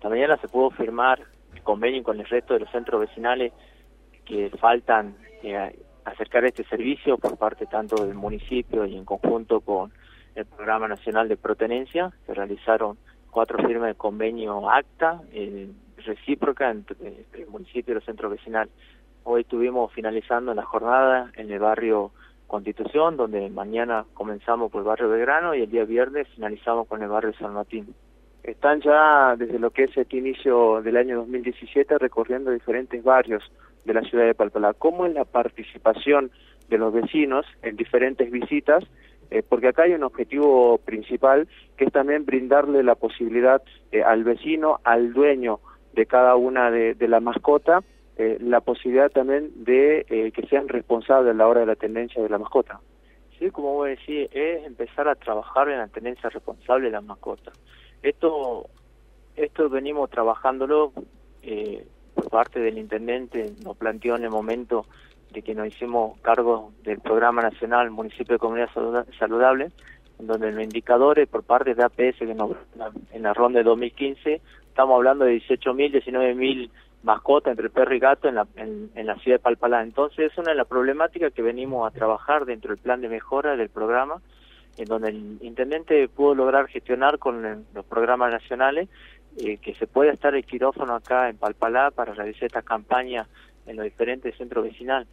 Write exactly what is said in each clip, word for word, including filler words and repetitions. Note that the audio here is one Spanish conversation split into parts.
esta mañana se pudo firmar el convenio con el resto de los centros vecinales que faltan eh, acercar este servicio por parte tanto del municipio y en conjunto con el Programa Nacional de Protenencia. Se realizaron cuatro firmas de convenio acta, eh, recíproca entre el municipio y los centros vecinales. Hoy estuvimos finalizando la jornada en el barrio Constitución, donde mañana comenzamos por el barrio Belgrano y el día viernes finalizamos con el barrio San Martín. Están ya desde lo que es este inicio del año dos mil diecisiete recorriendo diferentes barrios de la ciudad de Palpalá. ¿Cómo es la participación de los vecinos en diferentes visitas? Eh, porque acá hay un objetivo principal que es también brindarle la posibilidad eh, al vecino, al dueño de cada una de, de la mascota, eh, la posibilidad también de eh, que sean responsables a la hora de la tenencia de la mascota. Sí, como vos decís, es empezar a trabajar en la tenencia responsable de la mascota. Esto, esto venimos trabajándolo eh, por parte del intendente, nos planteó en el momento de que nos hicimos cargo del Programa Nacional Municipio de Comunidad Saludable, en donde los indicadores por parte de A P S que nos, en la ronda de dos mil quince, estamos hablando de dieciocho mil, diecinueve mil mascotas entre perro y gato en la, en, en la ciudad de Palpalá. Entonces es una de las problemáticas que venimos a trabajar dentro del plan de mejora del programa, en donde el intendente pudo lograr gestionar con el, los programas nacionales eh, que se pueda estar el quirófano acá en Palpalá para realizar esta campaña en los diferentes centros vecinales.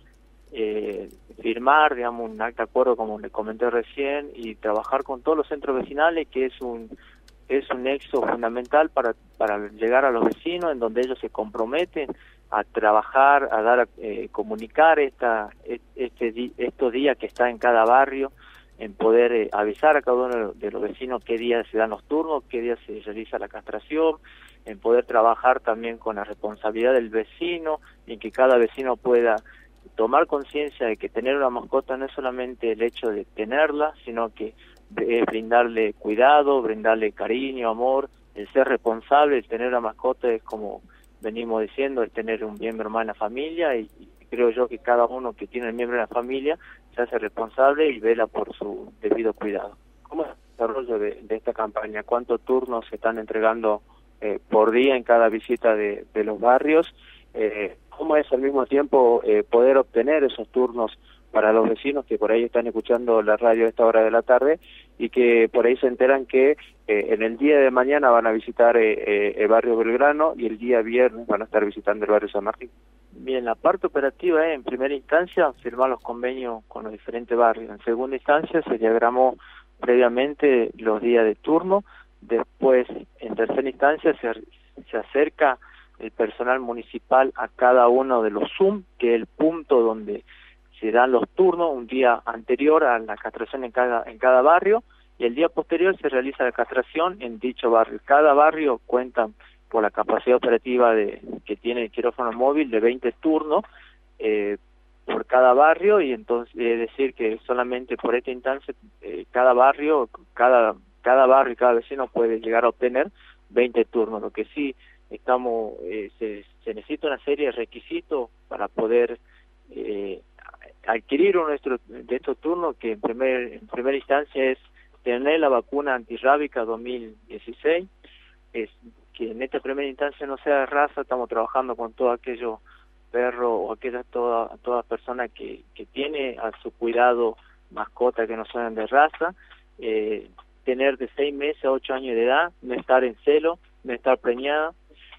Eh, firmar, digamos, un acta de acuerdo como le comenté recién y trabajar con todos los centros vecinales, que es un es un nexo fundamental para para llegar a los vecinos, en donde ellos se comprometen a trabajar, a dar, eh, comunicar esta este estos días que está en cada barrio, en poder eh, avisar a cada uno de los vecinos qué días se dan los turnos, qué días se realiza la castración, en poder trabajar también con la responsabilidad del vecino, y que cada vecino pueda tomar conciencia de que tener una mascota no es solamente el hecho de tenerla, sino que es brindarle cuidado, brindarle cariño, amor, el ser responsable, el tener una mascota es, como venimos diciendo, el tener un miembro más en la familia, y, y creo yo que cada uno que tiene un miembro en la familia se hace responsable y vela por su debido cuidado. ¿Cómo es el desarrollo de, de esta campaña? ¿Cuántos turnos se están entregando eh, por día en cada visita de, de los barrios? Eh, ¿Cómo es al mismo tiempo eh, poder obtener esos turnos para los vecinos que por ahí están escuchando la radio a esta hora de la tarde y que por ahí se enteran que eh, en el día de mañana van a visitar eh, eh, el barrio Belgrano y el día viernes van a estar visitando el barrio San Martín? Bien, la parte operativa es, en primera instancia, firmar los convenios con los diferentes barrios. En segunda instancia, se diagramó previamente los días de turno. Después, en tercera instancia, se, se acerca el personal municipal a cada uno de los Zoom, que es el punto donde se dan los turnos, un día anterior a la castración en cada, en cada barrio, y el día posterior se realiza la castración en dicho barrio. Cada barrio cuenta por la capacidad operativa de que tiene el quirófano móvil de veinte turnos eh, por cada barrio, y entonces es decir que solamente por esta instancia eh, cada barrio, cada cada barrio y cada vecino puede llegar a obtener veinte turnos. Lo que sí estamos eh, se, se necesita una serie de requisitos para poder eh, adquirir uno de estos, de estos turnos, que en primer en primera instancia es tener la vacuna antirrábica dos mil dieciséis, es que en esta primera instancia no sea de raza. Estamos trabajando con todos aquellos perros o aquellas todas todas personas que, que tiene a su cuidado mascotas que no son de raza, eh, tener de seis meses a ocho años de edad, no estar en celo, no estar preñada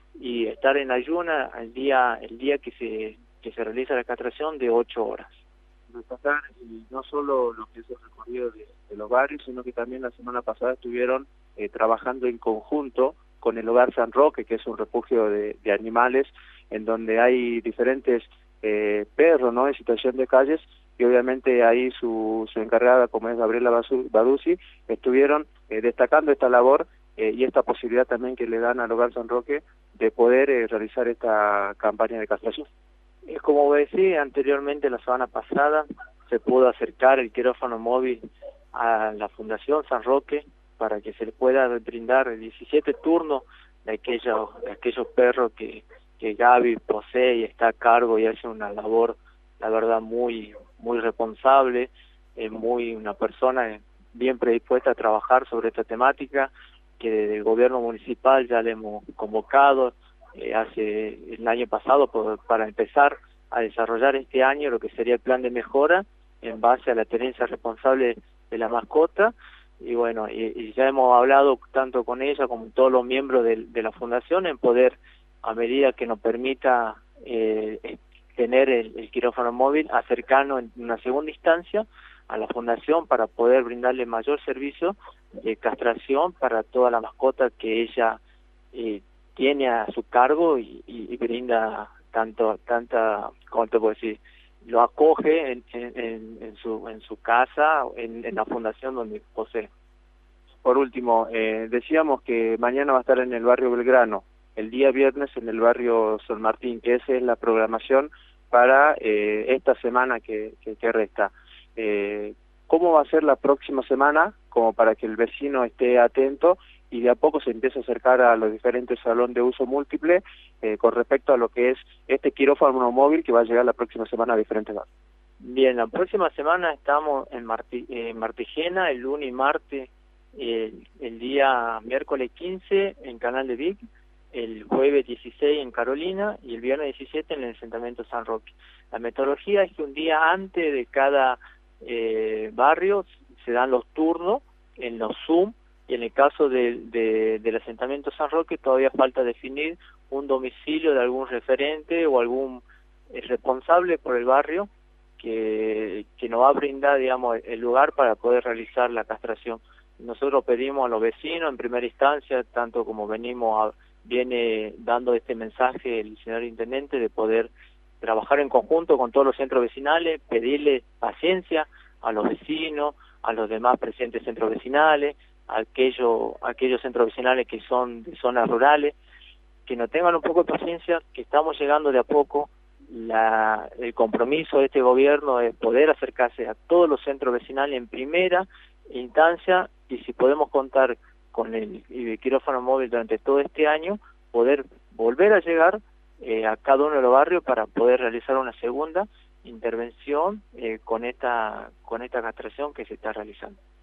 y estar en ayuna el día el día que se que se realiza la castración de ocho horas. Destacar y no solo lo que es el recorrido de, de los barrios, sino que también la semana pasada estuvieron eh, trabajando en conjunto con el Hogar San Roque, que es un refugio de, de animales, en donde hay diferentes eh, perros, ¿no?, en situación de calles, y obviamente ahí su, su encargada, como es Gabriela Baduzzi, estuvieron eh, destacando esta labor eh, y esta posibilidad también que le dan al Hogar San Roque de poder eh, realizar esta campaña de castración. Es como decía anteriormente, la semana pasada se pudo acercar el quirófano móvil a la Fundación San Roque para que se le pueda brindar diecisiete turnos de aquellos, de aquellos perros que, que Gaby posee y está a cargo y hace una labor, la verdad, muy muy responsable, es muy una persona bien predispuesta a trabajar sobre esta temática. que desde el gobierno municipal ya le hemos convocado eh, hace el año pasado por, para empezar a desarrollar este año lo que sería el plan de mejora en base a la tenencia responsable de la mascota. Y bueno, y, y ya hemos hablado tanto con ella como todos los miembros de, de la fundación en poder, a medida que nos permita eh, tener el, el quirófano móvil, acercarnos en una segunda instancia a la fundación para poder brindarle mayor servicio de castración para toda la mascota que ella eh, tiene a su cargo y, y, y brinda tanto, tanta, ¿cómo te puedo decir? Lo acoge en, en, en su en su casa, en, en la fundación donde posee. Por último, eh, decíamos que mañana va a estar en el barrio Belgrano, el día viernes en el barrio San Martín, que esa es la programación para eh, esta semana que, que, que resta. Eh, ¿Cómo va a ser la próxima semana? Como para que el vecino esté atento y de a poco se empiece a acercar a los diferentes salones de uso múltiple eh, con respecto a lo que es este quirófano móvil que va a llegar la próxima semana a diferentes barrios. Bien, la próxima semana estamos en Marti, eh, Martigena, el lunes y martes, eh, el día miércoles quince en Canal de Vic, el jueves dieciséis en Carolina y el viernes diecisiete en el asentamiento San Roque. La metodología es que un día antes de cada eh, barrio se dan los turnos en los Zoom, y en el caso de, de, del asentamiento San Roque todavía falta definir un domicilio de algún referente o algún eh, responsable por el barrio que, que nos va a brindar, digamos, el lugar para poder realizar la castración. Nosotros pedimos a los vecinos en primera instancia, tanto como venimos a, viene dando este mensaje el señor intendente, de poder trabajar en conjunto con todos los centros vecinales, pedirle paciencia a los vecinos, a los demás presentes centros vecinales, a aquellos, a aquellos centros vecinales que son de zonas rurales, que nos tengan un poco de paciencia, que estamos llegando de a poco. La, el compromiso de este gobierno es poder acercarse a todos los centros vecinales en primera instancia, y si podemos contar con el, el quirófano móvil durante todo este año, poder volver a llegar eh, a cada uno de los barrios para poder realizar una segunda intervención eh, con esta con esta castración que se está realizando.